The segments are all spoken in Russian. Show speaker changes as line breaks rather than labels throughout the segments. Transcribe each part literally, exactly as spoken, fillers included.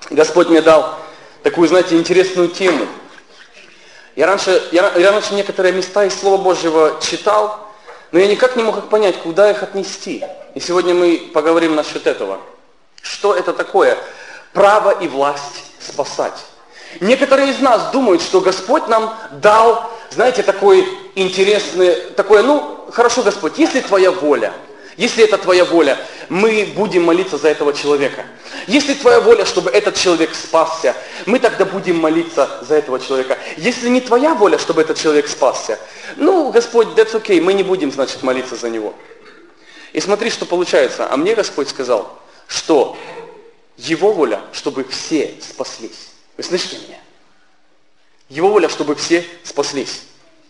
Господь мне дал такую, знаете, интересную тему. Я раньше, я, я раньше некоторые места из Слова Божьего читал, но я никак не мог их понять, куда их отнести. И сегодня мы поговорим насчет этого. Что это такое? Право и власть спасать. Некоторые из нас думают, что Господь нам дал, знаете, такой интересный, такое, ну, хорошо, Господь, если Твоя воля, если это Твоя воля, мы будем молиться за этого человека. Если Твоя воля, чтобы этот человек спасся, мы тогда будем молиться за этого человека. Если не Твоя воля, чтобы этот человек спасся, ну, Господь, that's okay, мы не будем, значит, молиться за него. И смотри, что получается. А мне Господь сказал, что Его воля, чтобы все спаслись. Вы слышите меня? Его воля, чтобы все спаслись.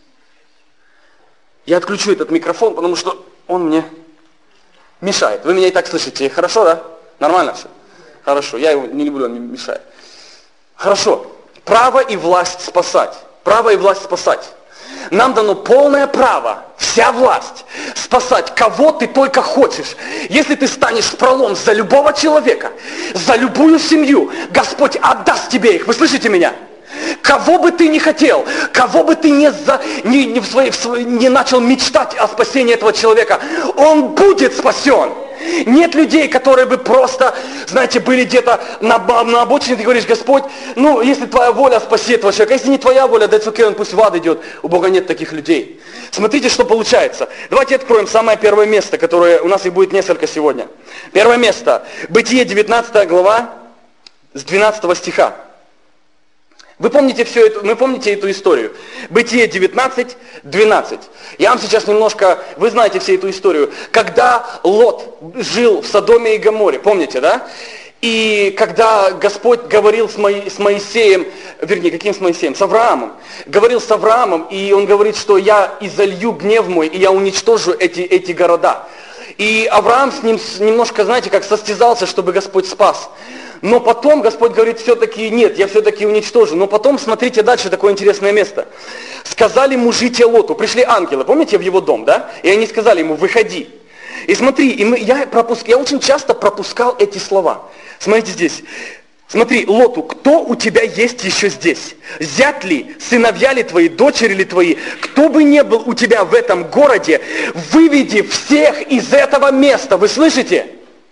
Я отключу этот микрофон, потому что он мне мешает. Вы меня и так слышите. Хорошо, да? Нормально все? Хорошо. Я его не люблю, он мне мешает. Хорошо. Право и власть спасать. Право и власть спасать. Нам дано полное право, вся власть, спасать кого ты только хочешь. Если ты станешь в пролом за любого человека, за любую семью, Господь отдаст тебе их. Вы слышите меня? Кого бы ты ни хотел, кого бы ты не, за, не, не, в своей, в своей, не начал мечтать о спасении этого человека, он будет спасен. Нет людей, которые бы просто, знаете, были где-то на, на обочине, ты говоришь, Господь, ну, если Твоя воля, спаси этого человека. Если не Твоя воля, that's okay, он пусть в ад идет. У Бога нет таких людей. Смотрите, что получается. Давайте откроем самое первое место, которое у нас их будет несколько сегодня. Первое место. Бытие, девятнадцатая глава, с двенадцатого стиха. Вы помните все это, вы помните эту историю? Бытие девятнадцать, двенадцать. Я вам сейчас немножко, вы знаете всю эту историю. Когда Лот жил в Содоме и Гоморе, помните, да? И когда Господь говорил с, Мо, с Моисеем, вернее, каким с Моисеем? С Авраамом. Говорил с Авраамом, и он говорит, что я изолью гнев мой, и я уничтожу эти, эти города. И Авраам с ним немножко, знаете, как состязался, чтобы Господь спас. Но потом Господь говорит, все-таки нет, я все-таки уничтожу. Но потом, смотрите дальше, такое интересное место. Сказали мужи те Лоту, пришли ангелы, помните, в его дом, да? И они сказали ему, выходи. И смотри, и мы, я, пропуск, я очень часто пропускал эти слова. Смотрите здесь. Смотри, Лоту, кто у тебя есть еще здесь? Зять ли, сыновья ли твои, дочери ли твои? Кто бы ни был у тебя в этом городе, выведи всех из этого места. Вы слышите?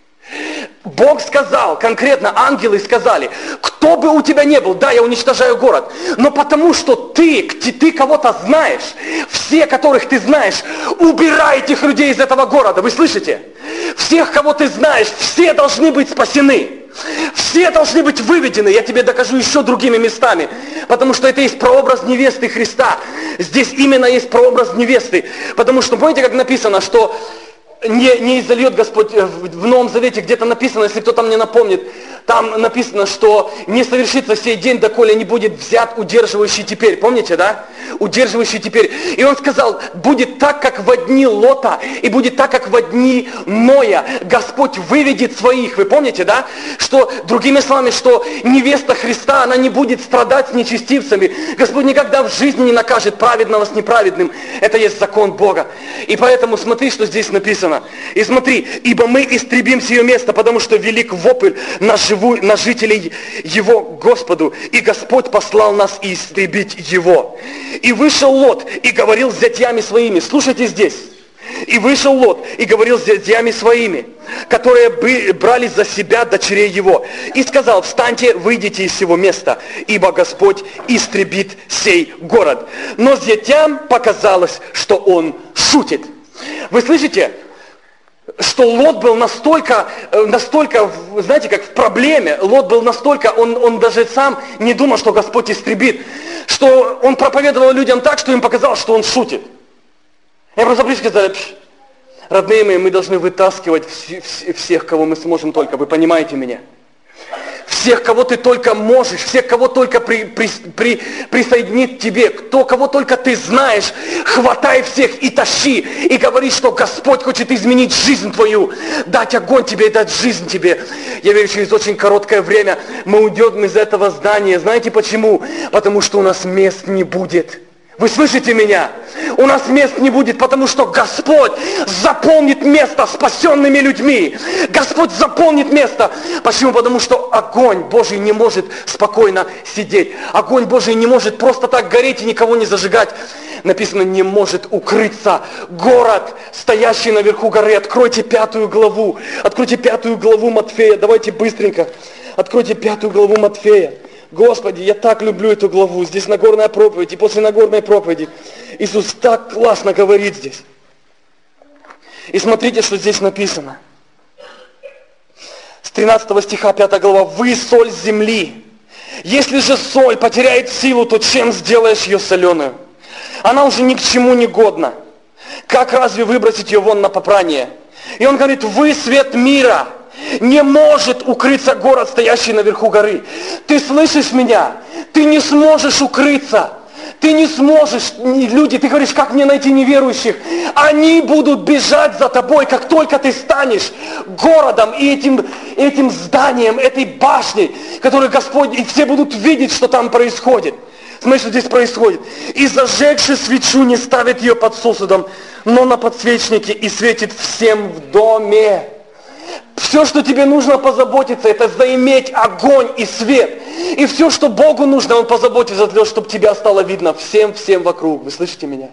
Бог сказал, конкретно ангелы сказали, кто бы у тебя ни был, да, я уничтожаю город, но потому что ты, ты кого-то знаешь, все, которых ты знаешь, убирай этих людей из этого города, вы слышите? Всех, кого ты знаешь, все должны быть спасены. Все должны быть выведены, я тебе докажу еще другими местами, потому что это есть прообраз невесты Христа. Здесь именно есть прообраз невесты, потому что, помните, как написано, что не, не изольет Господь в Новом Завете, где-то написано, если кто-то мне напомнит, там написано, что не совершится сей день, доколе не будет взят удерживающий теперь. Помните, да? Удерживающий теперь. И он сказал, будет так, как в дни Лота, и будет так, как в дни Ноя. Господь выведет своих. Вы помните, да? Что, другими словами, что невеста Христа, она не будет страдать с нечестивцами. Господь никогда в жизни не накажет праведного с неправедным. Это есть закон Бога. И поэтому смотри, что здесь написано. И смотри, ибо мы истребим сие место, потому что велик вопль на живую, на жителей его Господу, и Господь послал нас истребить его. И вышел Лот и говорил с зятьями своими, слушайте здесь, и вышел Лот и говорил с зятьями своими, которые бы брали за себя дочерей его, и сказал, встаньте, выйдите из сего места, ибо Господь истребит сей город. Но зятям показалось, что он шутит. Вы слышите? Что Лот был настолько, настолько, знаете, как в проблеме, Лот был настолько, он, он даже сам не думал, что Господь истребит, что он проповедовал людям так, что им показалось, что он шутит. Я просто близко сказал, родные мои, мы должны вытаскивать всех, кого мы сможем только, вы понимаете меня? Всех, кого ты только можешь, всех, кого только при, при, при, присоединит к тебе, кто, кого только ты знаешь, хватай всех и тащи, и говори, что Господь хочет изменить жизнь твою, дать огонь тебе и дать жизнь тебе. Я верю, через очень короткое время мы уйдем из этого здания. Знаете почему? Потому что у нас мест не будет. Вы слышите меня? У нас мест не будет, потому что Господь заполнит место спасенными людьми. Господь заполнит место. Почему? Потому что огонь Божий не может спокойно сидеть. Огонь Божий не может просто так гореть и никого не зажигать. Написано, не может укрыться город, стоящий наверху горы. Откройте пятую главу. Откройте пятую главу Матфея. Давайте быстренько. Откройте пятую главу Матфея. Господи, я так люблю эту главу. Здесь Нагорная проповедь. И после Нагорной проповеди Иисус так классно говорит здесь. И смотрите, что здесь написано. С тринадцатого стиха, пятая глава. Вы соль земли. Если же соль потеряет силу, то чем сделаешь ее соленую? Она уже ни к чему не годна. Как разве выбросить ее вон на попрание? И он говорит, вы свет мира. Не может укрыться город, стоящий наверху горы. Ты слышишь меня? Ты не сможешь укрыться. Ты не сможешь, люди, ты говоришь, как мне найти неверующих? Они будут бежать за тобой, как только ты станешь городом и этим, этим зданием, этой башней, которую Господь, и все будут видеть, что там происходит. Смотри, что здесь происходит. И зажегши свечу не ставит ее под сосудом, но на подсвечнике и светит всем в доме. Все, что тебе нужно позаботиться, это заиметь огонь и свет. И все, что Богу нужно, Он позаботится для того, чтобы тебя стало видно всем-всем вокруг. Вы слышите меня?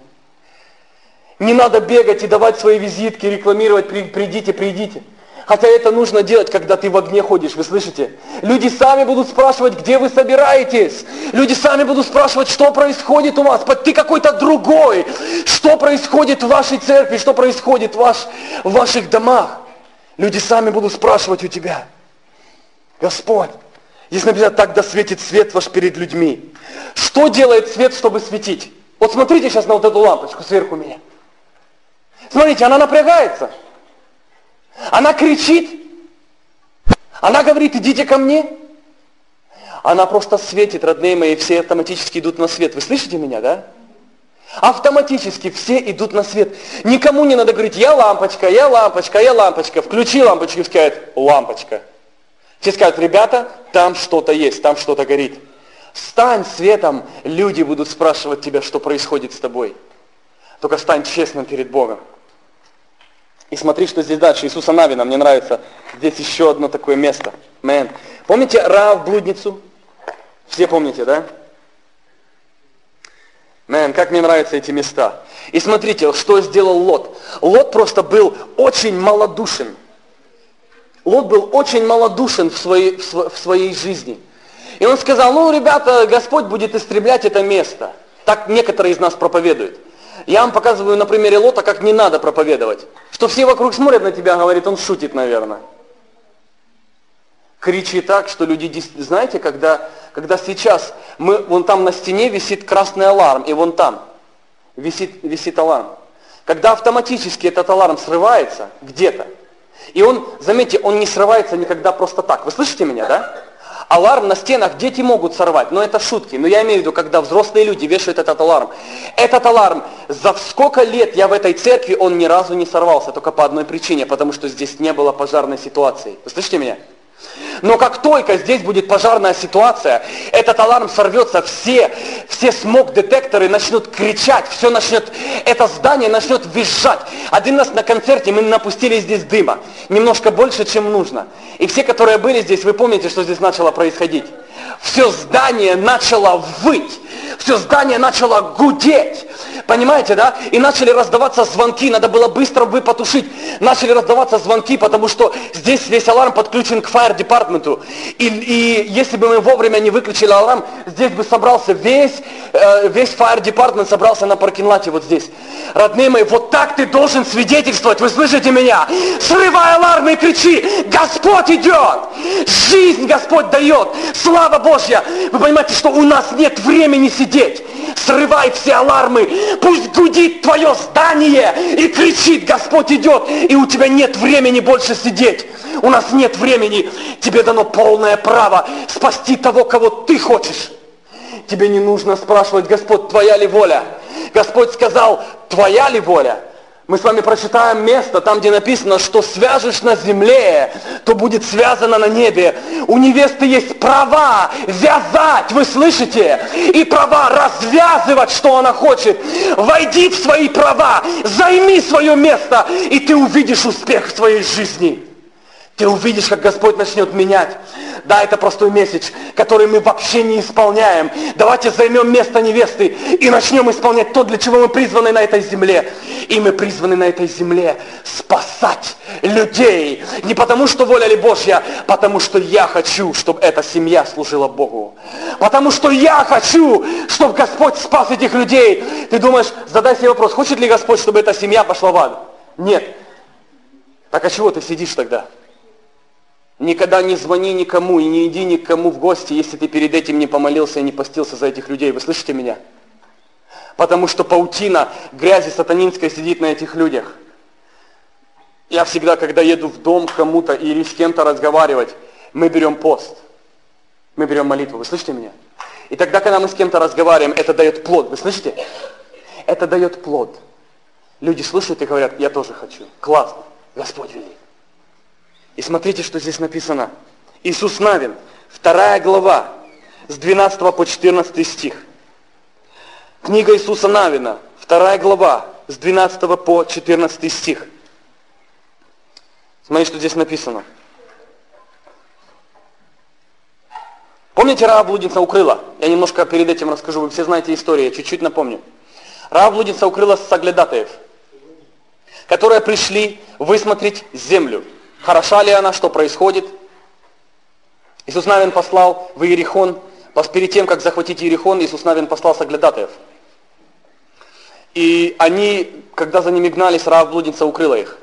Не надо бегать и давать свои визитки, рекламировать, придите, придите. Хотя это нужно делать, когда ты в огне ходишь, вы слышите? Люди сами будут спрашивать, где вы собираетесь. Люди сами будут спрашивать, что происходит у вас. Ты какой-то другой. Что происходит в вашей церкви, что происходит в, ваш, в ваших домах. Люди сами будут спрашивать у тебя. Господь, здесь написано, так да светит свет ваш перед людьми. Что делает свет, чтобы светить? Вот смотрите сейчас на вот эту лампочку сверху меня. Смотрите, она напрягается. Она кричит. Она говорит, идите ко мне. Она просто светит, родные мои, все автоматически идут на свет. Вы слышите меня, да? Автоматически все идут на свет. Никому не надо говорить, я лампочка, я лампочка, я лампочка. Включи лампочку и скажут, лампочка. Все скажут, ребята, там что-то есть, там что-то горит. Стань светом, люди будут спрашивать тебя, что происходит с тобой. Только стань честным перед Богом. И смотри, что здесь дальше. Иисуса Навина, мне нравится. Здесь еще одно такое место. Мэн. Помните Раав блудницу? Все помните, да? Мэн, как мне нравятся эти места. И смотрите, что сделал Лот. Лот просто был очень малодушен. Лот был очень малодушен в своей, в своей жизни. И он сказал, ну, ребята, Господь будет истреблять это место. Так некоторые из нас проповедуют. Я вам показываю на примере Лота, как не надо проповедовать. Что все вокруг смотрят на тебя, говорит, он шутит, наверное. Кричи так, что люди, знаете, когда, когда сейчас, мы, вон там на стене висит красный аларм, и вон там висит, висит аларм. Когда автоматически этот аларм срывается где-то, и он, заметьте, он не срывается никогда просто так. Вы слышите меня, да? Аларм на стенах дети могут сорвать, но это шутки. Но я имею в виду, когда взрослые люди вешают этот аларм. Этот аларм, за сколько лет я в этой церкви, он ни разу не сорвался, только по одной причине, потому что здесь не было пожарной ситуации. Вы слышите меня? Но как только здесь будет пожарная ситуация, этот аларм сорвется, все, все смог-детекторы начнут кричать, все начнет, это здание начнет визжать. Один раз на концерте мы напустили здесь дыма, немножко больше, чем нужно. И все, которые были здесь, вы помните, что здесь начало происходить? Все здание начало выть, все здание начало гудеть. Понимаете, да? И начали раздаваться звонки, надо было быстро бы потушить. Начали раздаваться звонки, потому что здесь весь аларм подключен к fire департменту. И, и если бы мы вовремя не выключили аларм, здесь бы собрался весь, э, весь fire департмент собрался на паркинг-лате вот здесь. Родные мои, вот так ты должен свидетельствовать, вы слышите меня? Срывай аларм и кричи, Господь идет! Жизнь Господь дает! Слава Божья! Вы понимаете, что у нас нет времени сидеть. Срывай все алармы, пусть гудит твое здание и кричит, Господь идет, и у тебя нет времени больше сидеть. У нас нет времени, тебе дано полное право спасти того, кого ты хочешь. Тебе не нужно спрашивать, Господь, твоя ли воля? Господь сказал, твоя ли воля? Мы с вами прочитаем место, там, где написано, что свяжешь на земле, то будет связано на небе. У невесты есть права вязать, вы слышите? И права развязывать, что она хочет. Войди в свои права, займи свое место, и ты увидишь успех в своей жизни. Ты увидишь, как Господь начнет менять. Да, это простой месседж, который мы вообще не исполняем. Давайте займем место невесты и начнем исполнять то, для чего мы призваны на этой земле. И мы призваны на этой земле спасать людей. Не потому, что воля ли Божья, потому что я хочу, чтобы эта семья служила Богу. Потому что я хочу, чтобы Господь спас этих людей. Ты думаешь, задай себе вопрос, хочет ли Господь, чтобы эта семья пошла в ад? Нет. Так а чего ты сидишь тогда? Никогда не звони никому и не иди никому в гости, если ты перед этим не помолился и не постился за этих людей. Вы слышите меня? Потому что паутина грязи сатанинской сидит на этих людях. Я всегда, когда еду в дом к кому-то или с кем-то разговаривать, мы берем пост. Мы берем молитву. Вы слышите меня? И тогда, когда мы с кем-то разговариваем, это дает плод. Вы слышите? Это дает плод. Люди слышат и говорят, я тоже хочу. Классно. Господь велит. И смотрите, что здесь написано. Иисус Навин, вторая глава, с двенадцатого по четырнадцатый стих. Книга Иисуса Навина, вторая глава, с двенадцатого по четырнадцатый стих. Смотрите, что здесь написано. Помните, Раав блудница укрыла? Я немножко перед этим расскажу, вы все знаете историю, я чуть-чуть напомню. Раав блудница укрыла соглядатаев, которые пришли высмотреть землю. Хороша ли она, что происходит? Иисус Навин послал в Иерихон, перед тем, как захватить Иерихон, Иисус Навин послал соглядатаев. И они, когда за ними гнались, Раав блудница укрыла их.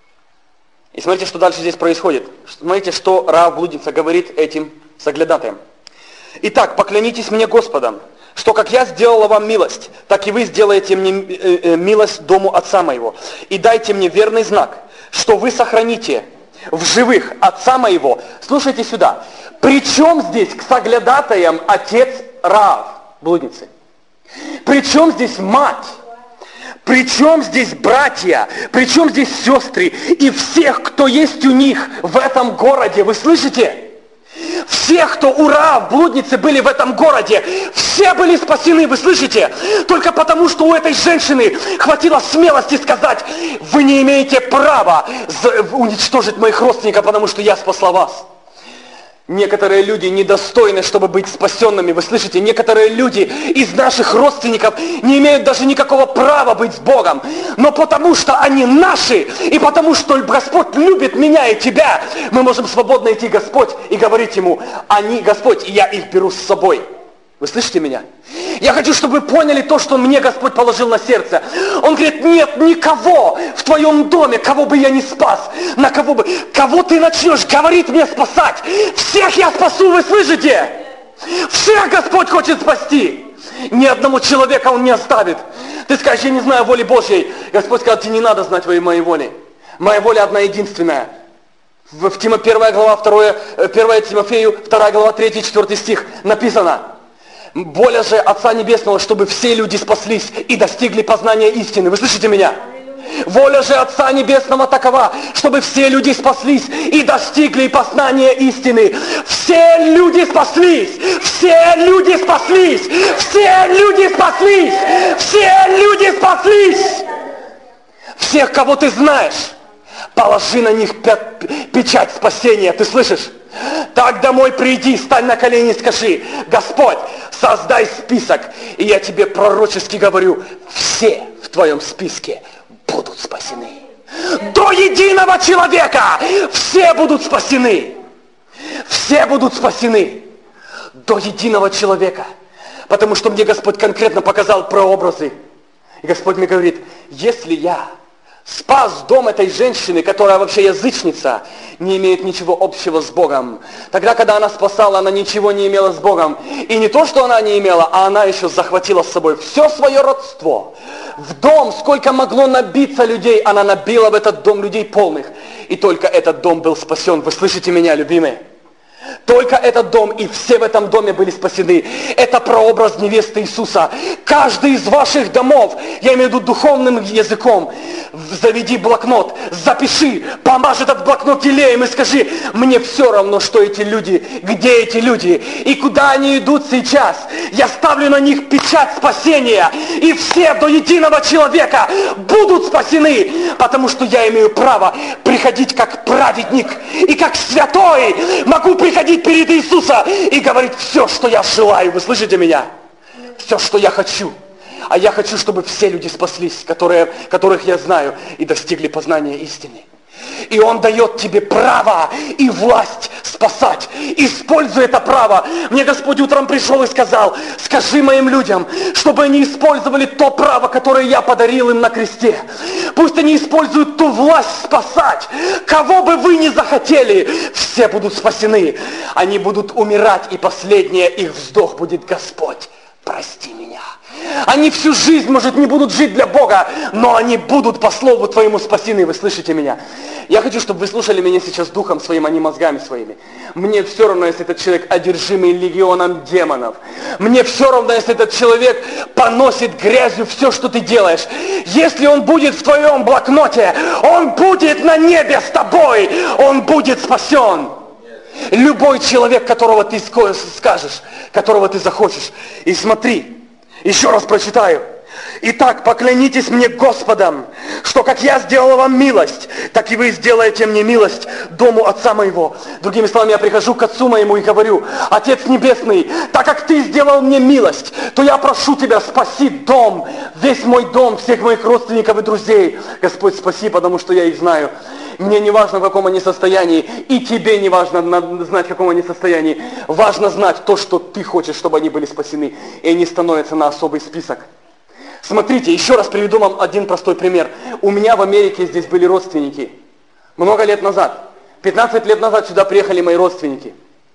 И смотрите, что дальше здесь происходит. Смотрите, что Раав блудница говорит этим соглядатаям. «Итак, поклянитесь мне Господом, что как я сделала вам милость, так и вы сделаете мне милость дому отца моего. И дайте мне верный знак, что вы сохраните в живых отца моего». Слушайте сюда. Причем здесь к соглядатаям отец Раав, блудницы? Причем здесь мать? Причем здесь братья? Причем здесь сестры? И всех, кто есть у них в этом городе. Вы слышите? Всех, кто у Раав, блудницы, были в этом городе, все были спасены, вы слышите? Только потому, что у этой женщины хватило смелости сказать, вы не имеете права уничтожить моих родственников, потому что я спасла вас. Некоторые люди недостойны, чтобы быть спасенными. Вы слышите? Некоторые люди из наших родственников не имеют даже никакого права быть с Богом. Но потому что они наши, и потому что Господь любит меня и тебя, мы можем свободно идти, Господь, и говорить Ему, они, Господь, и я их беру с собой. Вы слышите меня? Я хочу, чтобы вы поняли то, что мне Господь положил на сердце. Он говорит, нет никого в твоем доме, кого бы я не спас. На кого бы, кого ты начнешь говорить мне спасать? Всех я спасу, вы слышите? Всех Господь хочет спасти. Ни одного человека Он не оставит. Ты скажешь, я не знаю воли Божьей. Господь сказал, тебе не надо знать моей воли. Моя воля одна единственная. В Тима первая глава, второе, первое Тимофею, вторая глава, третий, четвертый стих написано. Воля же Отца Небесного, чтобы все люди спаслись и достигли познания истины. Вы слышите меня? Воля же Отца Небесного такова, чтобы все люди спаслись и достигли познания истины. Все люди спаслись! Все люди спаслись! Все люди спаслись! Все люди спаслись! Всех, кого ты знаешь, положи на них печать спасения. Ты слышишь? Так домой приди, стань на колени и скажи, Господь, создай список, и я тебе пророчески говорю, все в твоем списке будут спасены. До единого человека все будут спасены. Все будут спасены. До единого человека. Потому что мне Господь конкретно показал прообразы. И Господь мне говорит, если я спас дом этой женщины, которая вообще язычница, не имеет ничего общего с Богом. Тогда, когда она спасала, она ничего не имела с Богом. И не то, что она не имела, а она еще захватила с собой все свое родство. В дом, сколько могло набиться людей, она набила в этот дом людей полных. И только этот дом был спасен. Вы слышите меня, любимые? Только этот дом, и все в этом доме были спасены. Это прообраз невесты Иисуса. Каждый из ваших домов, я имею в виду духовным языком, заведи блокнот, запиши, помажь этот блокнот елеем и скажи, мне все равно, что эти люди, где эти люди и куда они идут сейчас. Я ставлю на них печать спасения, и все до единого человека будут спасены, потому что я имею право приходить как праведник и как святой, могу приходить перед Иисуса и говорить все, что я желаю. Вы слышите меня? Все, что я хочу. А я хочу, чтобы все люди спаслись, которые, которых я знаю, и достигли познания истины. И Он дает тебе право и власть спасать. Используй это право. Мне Господь утром пришел и сказал, скажи моим людям, чтобы они использовали то право, которое я подарил им на кресте. Пусть они используют ту власть спасать. Кого бы вы ни захотели, все будут спасены. Они будут умирать, и последний их вздох будет: Господь, прости меня. Они всю жизнь, может, не будут жить для Бога, но они будут по слову Твоему спасены. Вы слышите меня? Я хочу, чтобы вы слушали меня сейчас духом своим, а не мозгами своими. Мне все равно, если этот человек одержимый легионом демонов. Мне все равно, если этот человек поносит грязью все, что ты делаешь. Если он будет в твоем блокноте, он будет на небе с тобой. Он будет спасен. Любой человек, которого ты скажешь, которого ты захочешь. И смотри, еще раз прочитаю. Итак, поклянитесь мне Господом, что как я сделал вам милость, так и вы сделаете мне милость дому Отца моего. Другими словами, я прихожу к Отцу моему и говорю: Отец Небесный, так как ты сделал мне милость, то я прошу тебя, спаси дом, весь мой дом, всех моих родственников и друзей. Господь, спаси, потому что я их знаю. Мне не важно, в каком они состоянии, и тебе не важно знать, в каком они состоянии. Важно знать то, что ты хочешь, чтобы они были спасены, и они становятся на особый список. Смотрите, еще раз приведу вам один простой пример. У меня в Америке здесь были родственники. Много лет назад. пятнадцать лет назад сюда приехали мои родственники.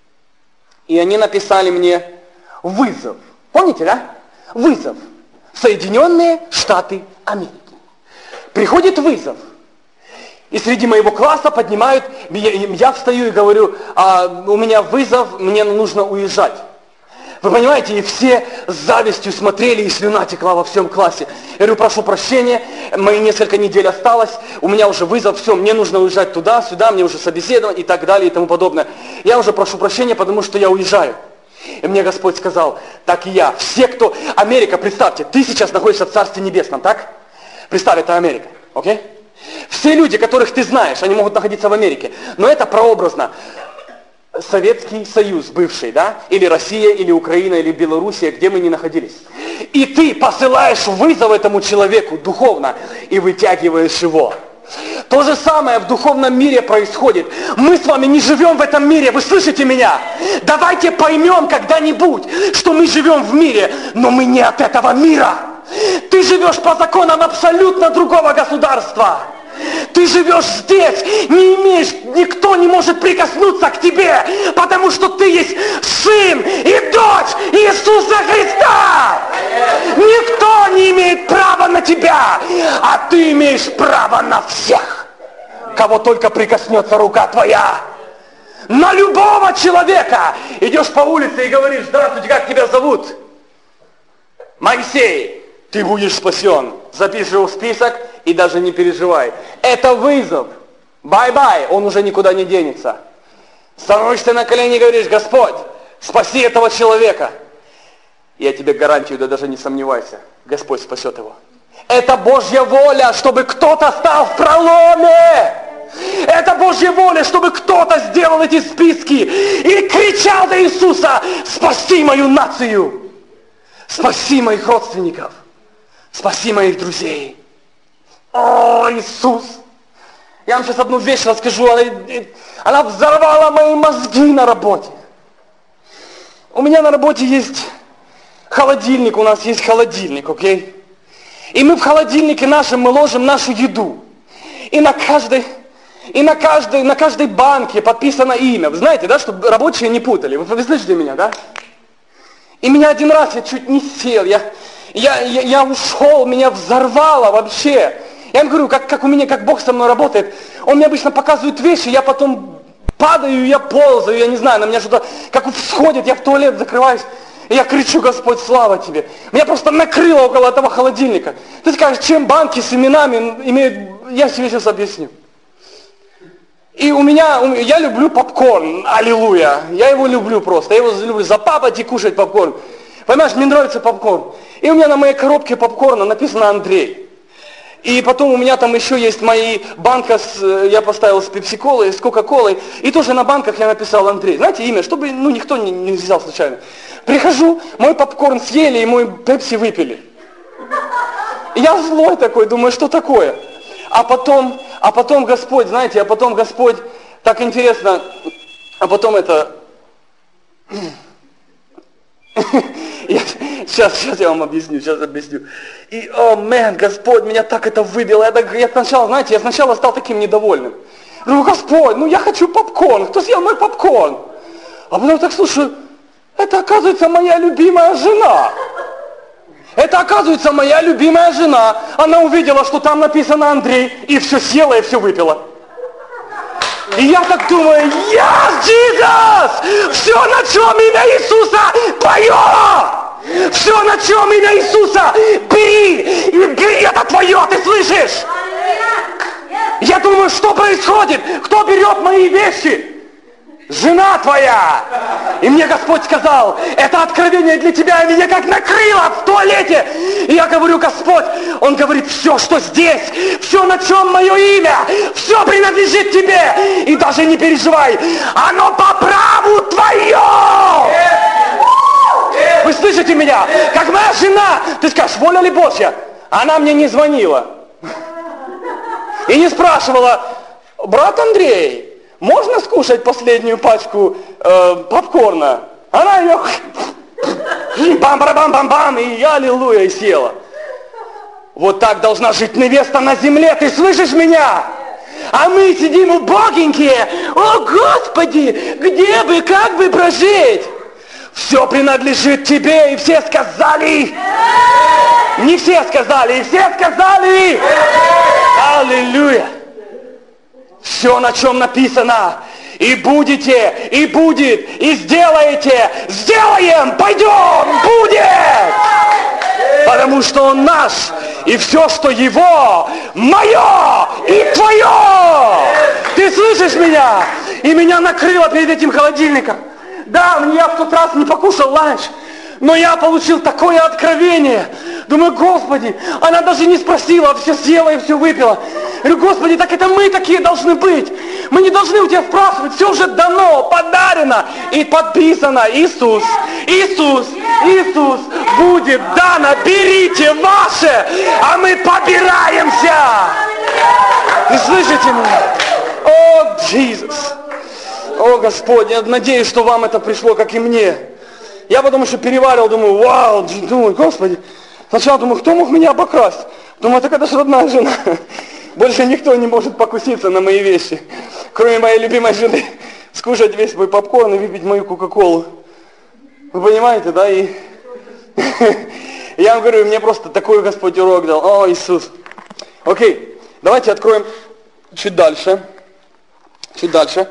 И они написали мне вызов. Помните, да? Вызов. Соединенные Штаты Америки. Приходит вызов. И среди моего класса поднимают, я, я встаю и говорю, а, у меня вызов, мне нужно уезжать. Вы понимаете, и все с завистью смотрели, и слюна текла во всем классе. Я говорю, прошу прощения, мои несколько недель осталось, у меня уже вызов, все, мне нужно уезжать туда, сюда, мне уже собеседовать и так далее и тому подобное. Я уже прошу прощения, потому что я уезжаю. И мне Господь сказал, так и я. Все, кто... Америка, представьте, ты сейчас находишься в Царстве Небесном, так? Представь, это Америка, окей? Все люди, которых ты знаешь, они могут находиться в Америке. Но это прообразно. Советский Союз бывший, да? Или Россия, или Украина, или Белоруссия, где мы ни находились. И ты посылаешь вызов этому человеку духовно и вытягиваешь его. То же самое в духовном мире происходит. Мы с вами не живем в этом мире, вы слышите меня? Давайте поймем когда-нибудь, что мы живем в мире, но мы не от этого мира. Ты живешь по законам абсолютно другого государства. Ты живешь здесь, не имеешь, никто не может прикоснуться к тебе, потому что ты есть сын и дочь Иисуса Христа. Никто не имеет права на тебя, а ты имеешь право на всех, кого только прикоснется рука твоя. На любого человека. Идешь по улице и говоришь: здравствуйте, как тебя зовут? Моисей. Ты будешь спасен. Запиши его в список и даже не переживай. Это вызов. Бай-бай, он уже никуда не денется. Становишься на колени и говоришь: Господь, спаси этого человека. Я тебе гарантию, да даже не сомневайся, Господь спасет его. Это Божья воля, чтобы кто-то стал в проломе. Это Божья воля, чтобы кто-то сделал эти списки и кричал до Иисуса: спаси мою нацию, спаси моих родственников, спаси моих друзей. О, Иисус! Я вам сейчас одну вещь расскажу. Она, она взорвала мои мозги на работе. У меня на работе есть холодильник, у нас есть холодильник, окей? И мы в холодильнике нашем, мы ложим нашу еду. И на каждой, и на каждой, на каждой банке подписано имя. Вы знаете, да, чтобы рабочие не путали. Вы, вы слышите меня, да? И меня один раз, я чуть не сел, я, я, я, я ушел, меня взорвало вообще. Я им говорю, как, как у меня, как Бог со мной работает. Он мне обычно показывает вещи, я потом падаю, я ползаю, я не знаю, на меня что-то как всходит, я в туалет закрываюсь, и я кричу: Господь, слава Тебе. Меня просто накрыло около этого холодильника. Ты скажешь, чем банки с именами имеют, я себе сейчас объясню. И у меня, я люблю попкорн, аллилуйя, я его люблю просто, я его люблю запапать и кушать попкорн. Понимаешь, мне нравится попкорн. И у меня на моей коробке попкорна написано Андрей. И потом у меня там еще есть мои банка, с, я поставил с пепси-колой, с кока-колой, и тоже на банках я написал Андрей. Знаете имя, чтобы ну, никто не, не взял случайно. Прихожу, мой попкорн съели и мой пепси выпили. И я злой такой, думаю, что такое? А потом, а потом Господь, знаете, а потом Господь, так интересно, а потом это... Я, сейчас, сейчас я вам объясню, сейчас объясню. И, о, мэн, Господь, меня так это выбило. Я, так, я сначала, знаете, я сначала стал таким недовольным. Говорю: Господь, ну я хочу попкорн, кто съел мой попкорн? А потом так слушаю, это оказывается моя любимая жена. Это оказывается моя любимая жена. Она увидела, что там написано Андрей, и все съела, и все выпила. И я так думаю: yes, Jesus! Все, на чем имя Иисуса, поет! Все, на чем имя Иисуса, бери! И бери, это твое, ты слышишь? Я думаю, что происходит? Кто берет мои вещи? Жена твоя! И мне Господь сказал: это откровение для тебя, и меня как накрыло в туалете. И я говорю: Господь, Он говорит: все, что здесь, все, на чем мое имя, все принадлежит тебе. И даже не переживай, оно по праву твое. Вы слышите меня? Как моя жена, ты скажешь: воля ли Божья? Она мне не звонила. И не спрашивала: брат Андрей, можно скушать последнюю пачку э, попкорна? Она ее бам-бам-бам-бам-бам, и аллилуйя, и съела. Вот так должна жить невеста на земле, ты слышишь меня? А мы сидим убогенькие: о Господи, где бы, как бы прожить? Все принадлежит тебе, и все сказали. Не все сказали, и все сказали. Аллилуйя. Все, на чем написано, и будете, и будет, и сделаете, сделаем, пойдем, будет! Потому что Он наш, и все, что Его, мое и твое! Ты слышишь меня? И меня накрыло перед этим холодильником. Да, я в тот раз не покушал ланч, но я получил такое откровение. Думаю: Господи, она даже не спросила, а все съела и все выпила. Я говорю: Господи, так это мы такие должны быть. Мы не должны у Тебя спрашивать, все уже дано, подарено и подписано. Иисус, Иисус, Иисус, будет дано, берите ваше, а мы побираемся. Вы слышите меня? О, Иисус! О, Господь, я надеюсь, что вам это пришло, как и мне. Я потому что переваривал, думаю: вау, думаю: Господи. Сначала думаю: кто мог меня обокрасть? Думаю: так это же родная жена. Больше никто не может покуситься на мои вещи, кроме моей любимой жены, скушать весь мой попкорн и выпить мою кока-колу. Вы понимаете, да? И я вам говорю, мне просто такой Господь урок дал. О, Иисус. Окей, давайте откроем чуть дальше. Чуть дальше.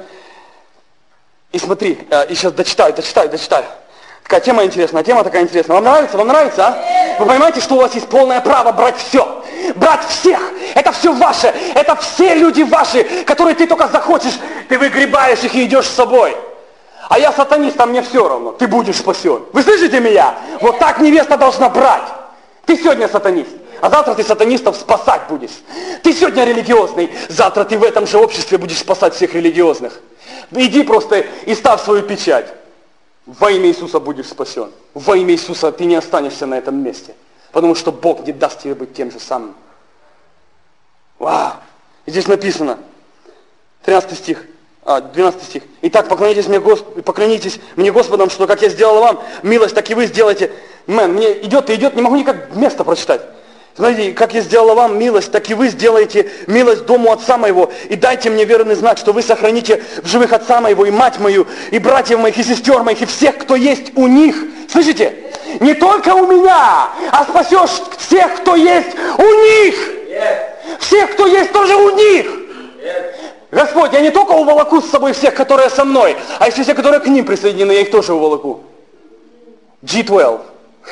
И смотри, и сейчас дочитаю, дочитаю, дочитаю. Такая тема интересная, тема такая интересная. Вам нравится? Вам нравится, а? Вы понимаете, что у вас есть полное право брать все? Брать всех! Это все ваше! Это все люди ваши, которые ты только захочешь, ты выгребаешь их и идешь с собой. А я сатанист, а мне все равно. Ты будешь спасен. Вы слышите меня? Вот так невеста должна брать. Ты сегодня сатанист, а завтра ты сатанистов спасать будешь. Ты сегодня религиозный, завтра ты в этом же обществе будешь спасать всех религиозных. Иди просто и ставь свою печать. Во имя Иисуса будешь спасен. Во имя Иисуса ты не останешься на этом месте. Потому что Бог не даст тебе быть тем же самым. Вау! И здесь написано, тринадцатый стих, а, двенадцатый стих. Итак, поклонитесь мне, Госп... поклонитесь мне Господом, что как я сделал вам милость, так и вы сделаете. Мэн, мне идет и идет, не могу никак место прочитать. Смотрите, как я сделала вам милость, так и вы сделаете милость дому отца моего. И дайте мне верный знак, что вы сохраните в живых отца моего, и мать мою, и братьев моих, и сестер моих, и всех, кто есть у них. Слышите? Не только у меня, а спасешь всех, кто есть у них. Всех, кто есть тоже у них. Господь, я не только уволоку с собой всех, которые со мной, а еще все, которые к ним присоединены, я их тоже уволоку. джи двенадцать.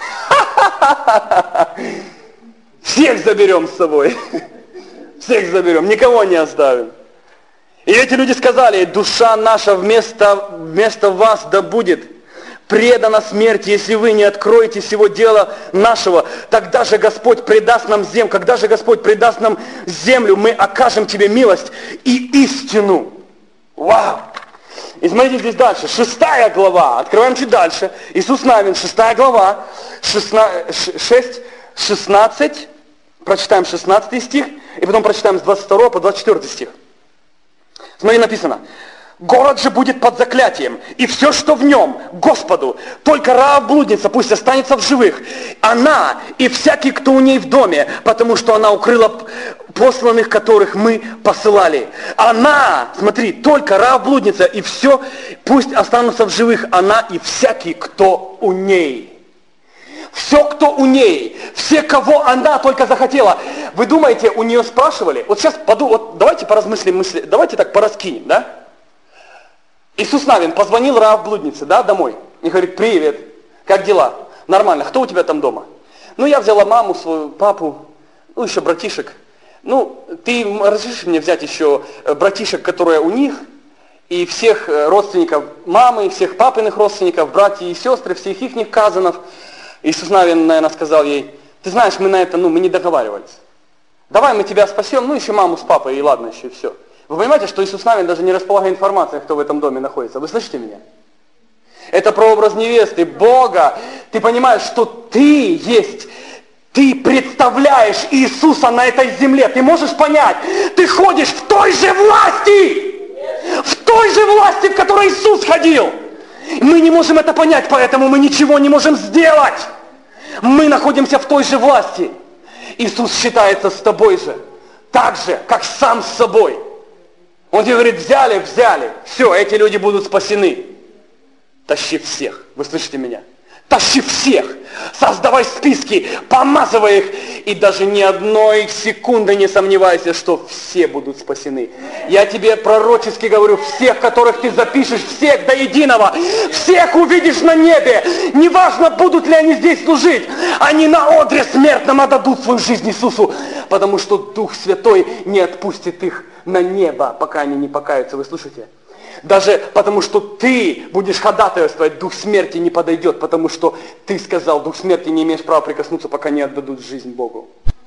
Всех заберем с собой. Всех заберем, никого не оставим. И эти люди сказали: душа наша вместо, вместо вас да будет предана смерти, если вы не откроете всего дела нашего. Тогда же Господь предаст нам землю, когда же Господь предаст нам землю, мы окажем тебе милость и истину. Вау! И смотрите здесь дальше, шестая глава, открываем чуть дальше. Иисус Навин, шестая глава, шесть, шестнадцать, прочитаем шестнадцатый стих, и потом прочитаем с двадцать второго по двадцать четвёртый стих. Смотри, написано: город же будет под заклятием, и все, что в нем, Господу. Только Раав блудница пусть останется в живых. Она и всякий, кто у ней в доме, потому что она укрыла посланных, которых мы посылали. Она, смотри, только Раав блудница, и все, пусть останутся в живых. Она и всякий, кто у ней. Все, кто у ней, все, кого она только захотела. Вы думаете, у нее спрашивали? Вот сейчас поду, вот давайте поразмыслим мысли, давайте так пораскинем, да? Иисус Навин позвонил Раав блуднице, да, домой. И говорит: привет, как дела? Нормально, кто у тебя там дома? Ну, я взяла маму свою, папу, ну, еще братишек. Ну, ты разрешишь мне взять еще братишек, которые у них, и всех родственников мамы, всех папиных родственников, братья и сестры, всех их казанов. Иисус Навин, наверное, сказал ей: ты знаешь, мы на это, ну, мы не договаривались. Давай мы тебя спасем, ну, еще маму с папой, и ладно, еще и все. Вы понимаете, что Иисус Навин даже не располагает информацией, кто в этом доме находится? Вы слышите меня? Это прообраз невесты, Бога. Ты понимаешь, что ты есть, ты представляешь Иисуса на этой земле. Ты можешь понять, ты ходишь в той же власти, в той же власти, в которой Иисус ходил. Мы не можем это понять, поэтому мы ничего не можем сделать. Мы находимся в той же власти. Иисус считается с тобой же, так же, как сам с собой. Он тебе говорит: взяли, взяли, все, эти люди будут спасены. Тащи всех, вы слышите меня? Тащи всех, создавай списки, помазывай их, и даже ни одной секунды не сомневайся, что все будут спасены. Я тебе пророчески говорю: всех, которых ты запишешь, всех до единого, всех увидишь на небе. Неважно, будут ли они здесь служить, они на одре смертном отдадут свою жизнь Иисусу, потому что Дух Святой не отпустит их на небо, пока они не покаются. Вы слышите? Даже потому, что ты будешь ходатайствовать, дух смерти не подойдет, потому что ты сказал: дух смерти не имеешь права прикоснуться, пока не отдадут жизнь Богу.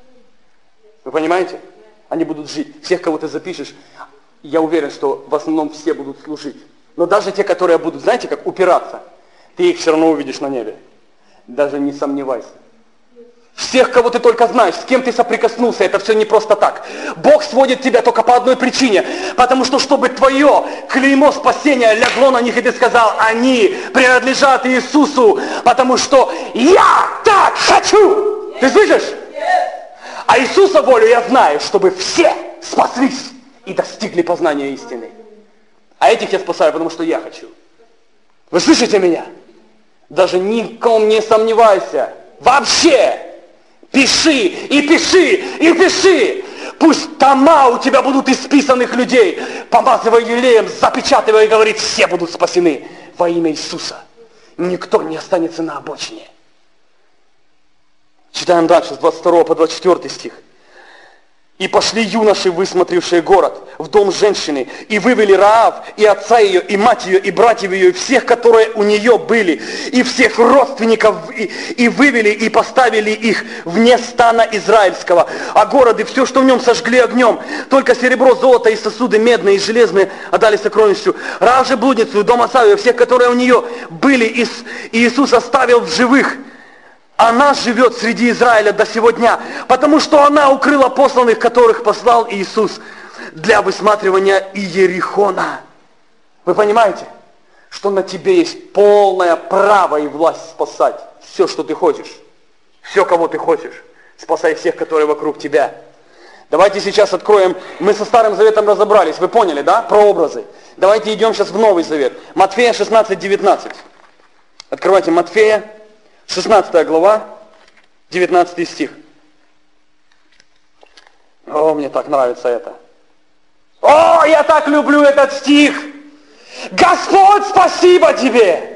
Вы понимаете? Они будут жить. Всех, кого ты запишешь, я уверен, что в основном все будут служить. Но даже те, которые будут, знаете, как упираться, ты их все равно увидишь на небе. Даже не сомневайся. Всех, кого ты только знаешь, с кем ты соприкоснулся, это все не просто так. Бог сводит тебя только по одной причине. Потому что, чтобы твое клеймо спасения лягло на них, и ты сказал: они принадлежат Иисусу, потому что я так хочу. Ты слышишь? А Иисуса волю я знаю, чтобы все спаслись и достигли познания истины. А этих я спасаю, потому что я хочу. Вы слышите меня? Даже ником не сомневайся. Вообще! Пиши, и пиши, и пиши. Пусть тома у тебя будут исписанных людей. Помазывай елеем, запечатывай и говорит: все будут спасены во имя Иисуса. Никто не останется на обочине. Читаем дальше, с двадцать второго по двадцать четвёртый стих. И пошли юноши, высмотревшие город, в дом женщины, и вывели Раав, и отца ее, и мать ее, и братьев ее, и всех, которые у нее были, и всех родственников, и, и вывели, и поставили их вне стана израильского. А город и все, что в нем, сожгли огнем. Только серебро, золото и сосуды медные и железные отдали сокровищу. Раав же блудницу, и дом отца ее, всех, которые у нее были, и Иисус оставил в живых. Она живет среди Израиля до сего дня, потому что она укрыла посланных, которых послал Иисус для высматривания Иерихона. Вы понимаете, что на тебе есть полное право и власть спасать все, что ты хочешь, все, кого ты хочешь. Спасай всех, которые вокруг тебя. Давайте сейчас откроем, мы со Старым Заветом разобрались, вы поняли, да, прообразы. Давайте идем сейчас в Новый Завет. Матфея шестнадцать девятнадцать. Открывайте Матфея. шестнадцатая глава, девятнадцатый стих. О, мне так нравится это. О, я так люблю этот стих. Господь, спасибо тебе.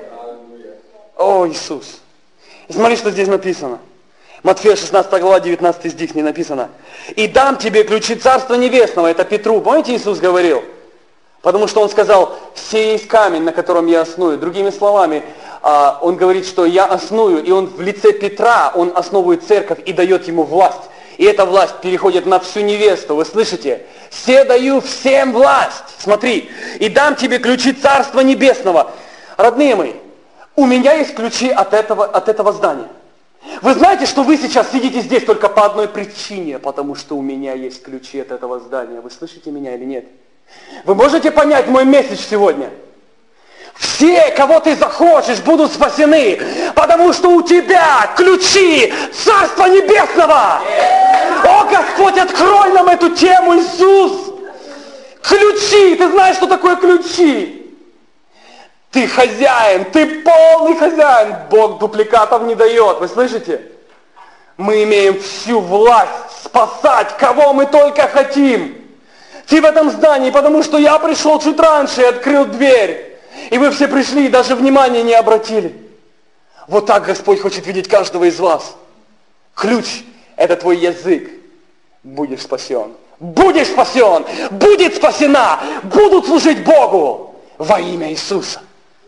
О, Иисус. Смотри, что здесь написано. Матфея шестнадцатая глава, девятнадцатый стих не написано. И дам тебе ключи Царства Небесного. Это Петру. Помните, Иисус говорил? Потому что Он сказал, сей есть камень, на котором я осную. Другими словами, Он говорит, что я осную, и Он в лице Петра, Он основывает церковь и дает ему власть. И эта власть переходит на всю невесту. Вы слышите? «Се даю всем власть». Смотри. «И дам тебе ключи Царства Небесного». Родные мои, у меня есть ключи от этого, от этого здания. Вы знаете, что вы сейчас сидите здесь только по одной причине, потому что у меня есть ключи от этого здания. Вы слышите меня или нет? Вы можете понять мой месседж сегодня? Все, кого ты захочешь, будут спасены, потому что у тебя ключи Царства Небесного. О, Господь, открой нам эту тему, Иисус. Ключи, ты знаешь, что такое ключи? Ты хозяин, ты полный хозяин. Бог дупликатов не дает, вы слышите? Мы имеем всю власть спасать, кого мы только хотим. Ты в этом здании, потому что я пришел чуть раньше и открыл дверь. И вы все пришли и даже внимания не обратили. Вот так Господь хочет видеть каждого из вас. Ключ – это твой язык. Будешь спасен. Будешь спасен. Будет спасена. Будут служить Богу во имя Иисуса.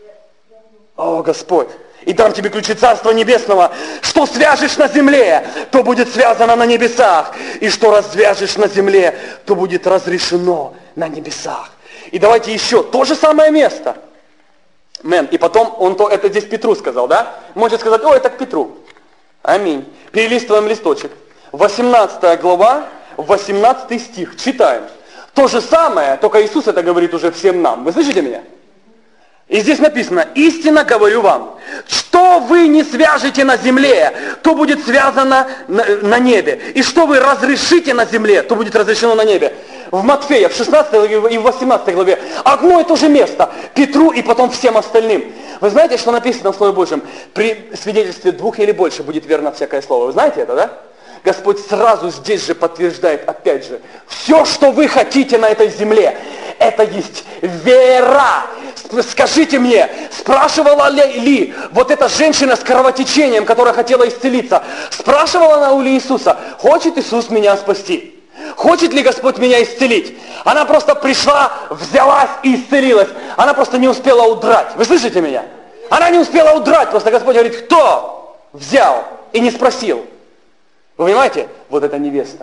О, Господь. И дам тебе ключи Царства Небесного. Что свяжешь на земле, то будет связано на небесах. И что развяжешь на земле, то будет разрешено на небесах. И давайте еще то же самое место. Мен. И потом, он то, это здесь Петру сказал, да? Можете сказать, о, это к Петру. Аминь. Перелистываем листочек. восемнадцатая глава, восемнадцатый стих. Читаем. То же самое, только Иисус это говорит уже всем нам. Вы слышите меня? И здесь написано, истинно говорю вам, что вы не свяжете на земле, то будет связано на, на небе. И что вы разрешите на земле, то будет разрешено на небе. В Матфея, в шестнадцатой главе и в восемнадцатой главе одно и то же место. Петру и потом всем остальным. Вы знаете, что написано в Слове Божьем? При свидетельстве двух или больше будет верно всякое слово. Вы знаете это, да? Господь сразу здесь же подтверждает, опять же, все, что вы хотите на этой земле, это есть вера. Скажите мне, спрашивала ли, ли вот эта женщина с кровотечением, которая хотела исцелиться, спрашивала она у Иисуса, хочет Иисус меня спасти? Хочет ли Господь меня исцелить? Она просто пришла, взялась и исцелилась. Она просто не успела удрать. Вы слышите меня? Она не успела удрать, просто Господь говорит, кто взял и не спросил. Вы понимаете? Вот эта невеста.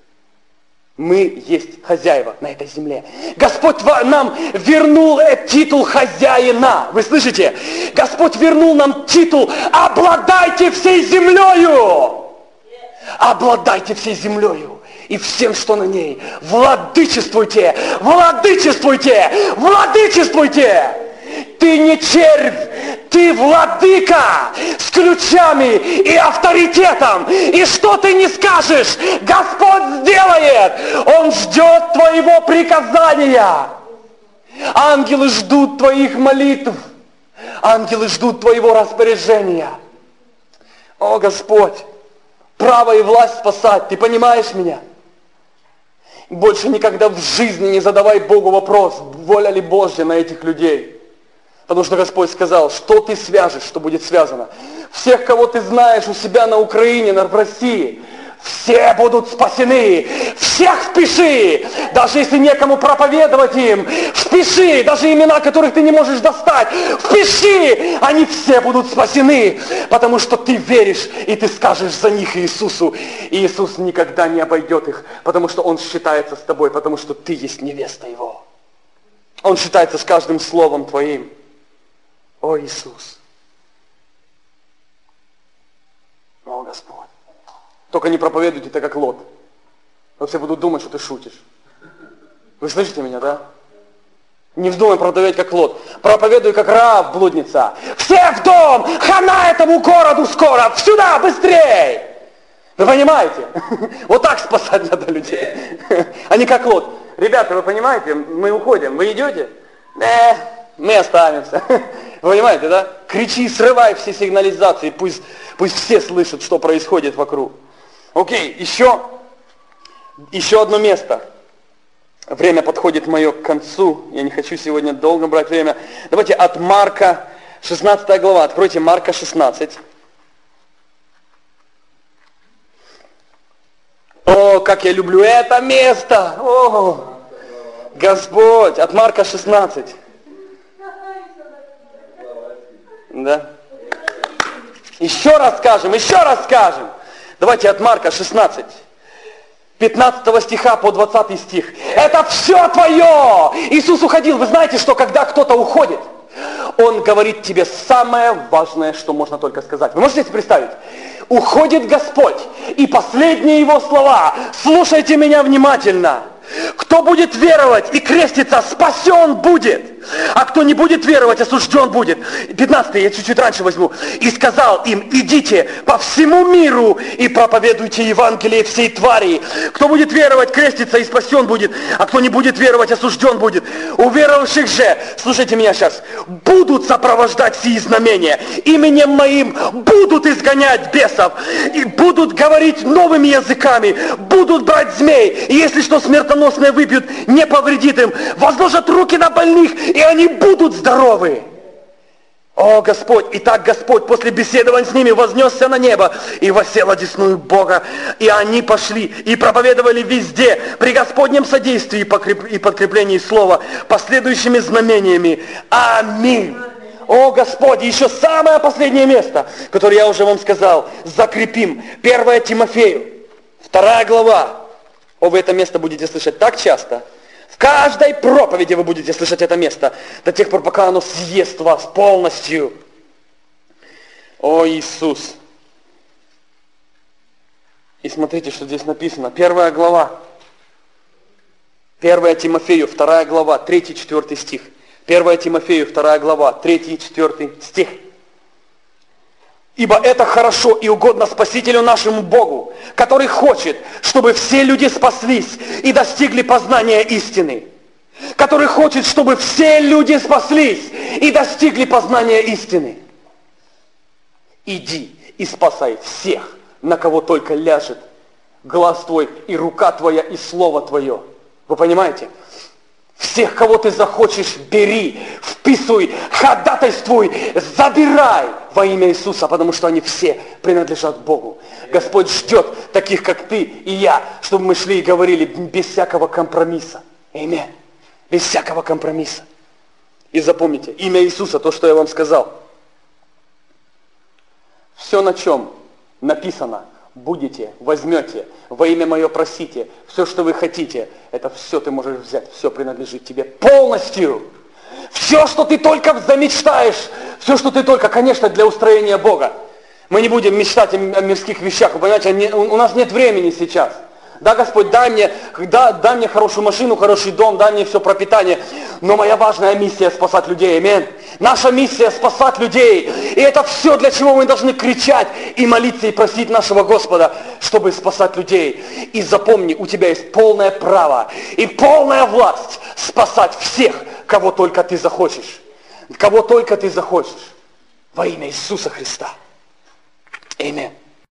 Мы есть хозяева на этой земле. Господь нам вернул титул хозяина. Вы слышите? Господь вернул нам титул «Обладайте всей землею». Обладайте всей землею и всем, что на ней. Владычествуйте, владычествуйте, владычествуйте. Ты не червь, ты владыка с ключами и авторитетом. И что ты не скажешь, Господь сделает. Он ждет твоего приказания. Ангелы ждут твоих молитв. Ангелы ждут твоего распоряжения. О, Господь, право и власть спасать. Ты понимаешь меня? Больше никогда в жизни не задавай Богу вопрос, воля ли Божья на этих людей. Потому что Господь сказал, что ты свяжешь, что будет связано. Всех, кого ты знаешь у себя на Украине, в России, все будут спасены. Всех впиши. Даже если некому проповедовать им, впиши. Даже имена, которых ты не можешь достать, впиши. Они все будут спасены. Потому что ты веришь, и ты скажешь за них Иисусу. И Иисус никогда не обойдет их, потому что Он считается с тобой, потому что ты есть невеста Его. Он считается с каждым словом твоим. О, Иисус! О, Господь! Только не проповедуйте так, как Лот. Но все будут думать, что ты шутишь. Вы слышите меня, да? Не вздумай проповедовать, как Лот. Проповедуй, как Раав, блудница. Все в дом! Хана этому городу скоро! Сюда, быстрей! Вы понимаете? Вот так спасать надо людей. А не как Лот. Ребята, вы понимаете, мы уходим. Вы идете? Э, мы останемся. Вы понимаете, да? Кричи, срывай все сигнализации, пусть, пусть все слышат, что происходит вокруг. Окей, еще, еще одно место. Время подходит мое к концу. Я не хочу сегодня долго брать время. Давайте от Марка, шестнадцатая глава. Откройте Марка шестнадцать. О, как я люблю это место! О, Господь! От Марка шестнадцать. Да? Еще раз скажем, еще раз скажем. Давайте от Марка шестнадцать. пятнадцатого стиха по двадцатый стих. Это все твое! Иисус уходил. Вы знаете, что когда кто-то уходит, Он говорит тебе самое важное, что можно только сказать. Вы можете себе представить? Уходит Господь, и последние Его слова. Слушайте меня внимательно. Кто будет веровать и креститься, спасен будет. А кто не будет веровать, осужден будет. пятнадцатый, я чуть-чуть раньше возьму. И сказал им: идите по всему миру и проповедуйте Евангелие всей твари. Кто будет веровать, креститься и спасен будет. А кто не будет веровать, осужден будет. У веровавших же, слушайте меня сейчас, будут сопровождать сии знамения. Именем моим будут изгонять бесов. И будут говорить новыми языками. Будут брать змей. И если что смертоносное выпьют, не повредит им. Возложат руки на больных, и они будут здоровы. О, Господь! Итак, Господь после беседования с ними вознесся на небо и воссел одесную Бога. И они пошли и проповедовали везде при Господнем содействии и подкреплении слова последующими знамениями. Аминь! О, Господь! Еще самое последнее место, которое я уже вам сказал. Закрепим. первое Тимофею, вторая глава. О, вы это место будете слышать так часто. В каждой проповеди вы будете слышать это место, до тех пор, пока оно съест вас полностью. О, Иисус! И смотрите, что здесь написано. Первая глава. первое Тимофею, вторая глава, третий, четвертый стих. первое Тимофею, вторая глава, третий, четвертый стих. Ибо это хорошо и угодно Спасителю нашему Богу, который хочет, чтобы все люди спаслись и достигли познания истины. Который хочет, чтобы все люди спаслись и достигли познания истины. Иди и спасай всех, на кого только ляжет глаз твой и рука твоя и слово твое. Вы понимаете? Всех, кого ты захочешь, бери, вписывай, ходатайствуй, забирай во имя Иисуса, потому что они все принадлежат Богу. Господь ждет таких, как ты и я, чтобы мы шли и говорили без всякого компромисса. Аминь. Без всякого компромисса. И запомните, имя Иисуса, то, что я вам сказал. Все, на чем написано, будете, возьмете, во имя мое просите, все, что вы хотите, это все ты можешь взять, все принадлежит тебе полностью. Все, что ты только замечтаешь, все, что ты только, конечно, для устроения Бога. Мы не будем мечтать о мирских вещах, вы понимаете, у нас нет времени сейчас. Да, Господь, дай мне, да, дай мне хорошую машину, хороший дом, дай мне все пропитание. Но моя важная миссия спасать людей, аминь. Наша миссия спасать людей. И это все, для чего мы должны кричать и молиться и просить нашего Господа, чтобы спасать людей. И запомни, у тебя есть полное право и полная власть спасать всех, кого только ты захочешь. Кого только ты захочешь. Во имя Иисуса Христа.